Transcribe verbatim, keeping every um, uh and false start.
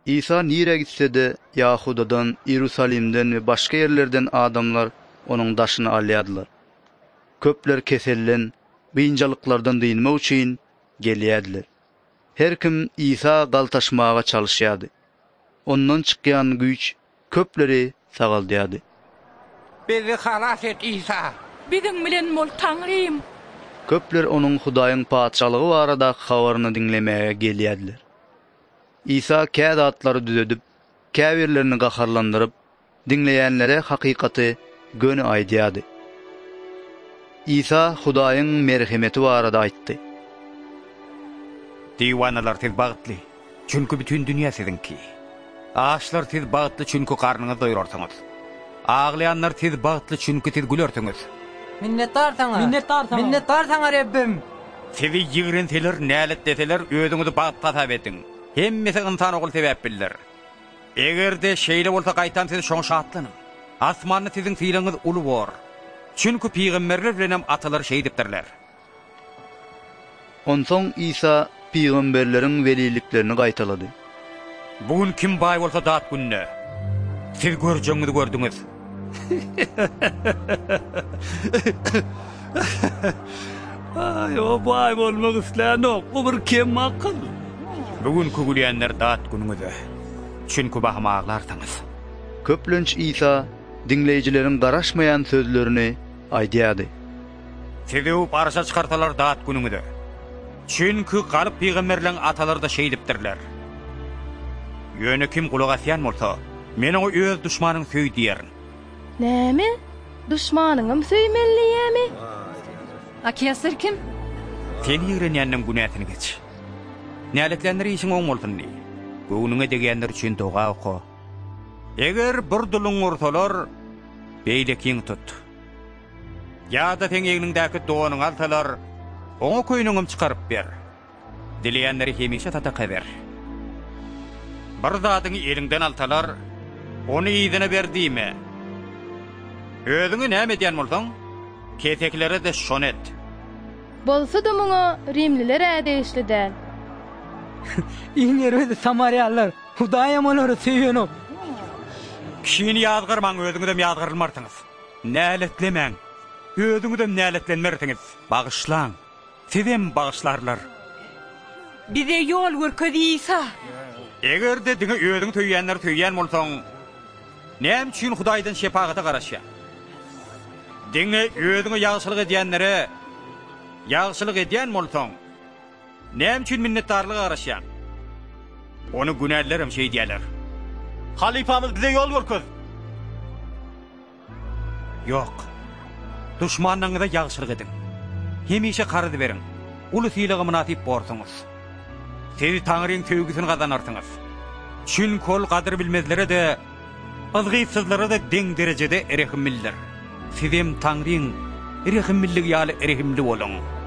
İsa nire gitse de Yahudadan, Yerusalim'den ve başka yerlerden adamlar onun daşını alyadılar. Köpler kesellen, bıyıncalıklardan değinmek için geliyediler. Her kim İsa galtaşmağa çalışyadı. Ondan çıkan güç köpleri sağaldayadı. Bizi halas et İsa. Bizim bilen bol Tanrym. Köpler onun Hudaýyň paçalygy barada habaryny dinlemäge gelýärdiler. İsa käde atlary düzedip, käbirlerini gaharlandyryp, dinleýänlere hakykaty göni aýdýady. İsa Hudaýyň merhemeti barada aýtdy. Diýwanalar tez bagtly, çünkü bütün dünýä sizinki. Ağaçlar tez bagtly, çünkü karnıňyzy doýurarsyňyz. Ağlayanlar tez bagtly, çünkü tez gülersiňiz. Minnettar sana. Minnettar sana. Minnettar sana Rabbim. Sizi ýigrenseler, nälet deseler, özüňizi bagyp tasap ediň. Hemmesi insan ogul sebäp bildir. Egerde şeýle bolsa gaýtan siz şoň şatlanyň. Asmanyny siziň fiýliňiz uly bor. Çünkü peýgamberler bilen atalar şeý dipdirler. Onsoň İsa peýgamberleriň weliliklerini gaýtalady. Bugün kim baý bolsa dat günne. Siz görjeňizi gördüňiz. Ay, o baý bolmak isleýän ok, bu bir kim akyl. Bugün kugulýänler dat günüňize. Çünkü bahmaglarsyňyz. Köplenç İsa dinleýijileriň garaşmaýan sözlerini aýdýady. Sizi barşa çykartalar dat günüňize. Çünkü galyp peýgamberleň ataları da şeý dipdirler. Ýöne kim kulak asýan bolsa, meni o öz düşmanyň söýdýär. Näme? Düşmanyňym söýmelliýämi? Akýasır kim? Sen ýigrenýänniň günäsini geç. Näletlenleri işin oň bolsundy. Göwnüňe degenler üçin doga oku. Eger bir duluň ursalar, beýle kiň tut. Ýa-da sen eňiňdäki doğanyň alsalar, oňa köýnüňim çykaryp ber. Dileýänleri hemişe tataka ber. Bir zadyň eliňden alsalar, ony ýyzyna berdiňmi? Özüňi näme diýen bolsaň, keteklere de şon et. Bolsa da muňa Rimliler ädeýişli däl. İňer özü Samariýalylar Hudaýa molary söýýänok. Kişini ýazgyrmaň, özüňizem ýazgyrylmarsyňyz. Näletlemäň, özüňizem näletlenmersiňiz. Bagyşlaň, sizem bagyşlarlar. Bize yol görkedi İsa. Egerde diňe özüň töýýänler töýýän bolsaň, näme üçin Hudaýdan şepaata garaşýar? Diňe özüňe ýagşylyk edýänlere ýagşylyk edýän bolsaň, näme üçin minnetdarlyk garaşýar? Onu günälerim şeý diýerler. Halifamız bize yol görkez. Yok. Düşmanlarına ýagşylyk ediň. Hemişe gardy beriň. Uly syýlygy munasip borsuňyz. Siz Taňryň töwgüsini gazanarsyňyz. Çünki ol gadyr bilmezlere de, azgysyzlara da deň derejede erehimlidir. Sizem Taňryň erehimligi ýaly erehimli boluň.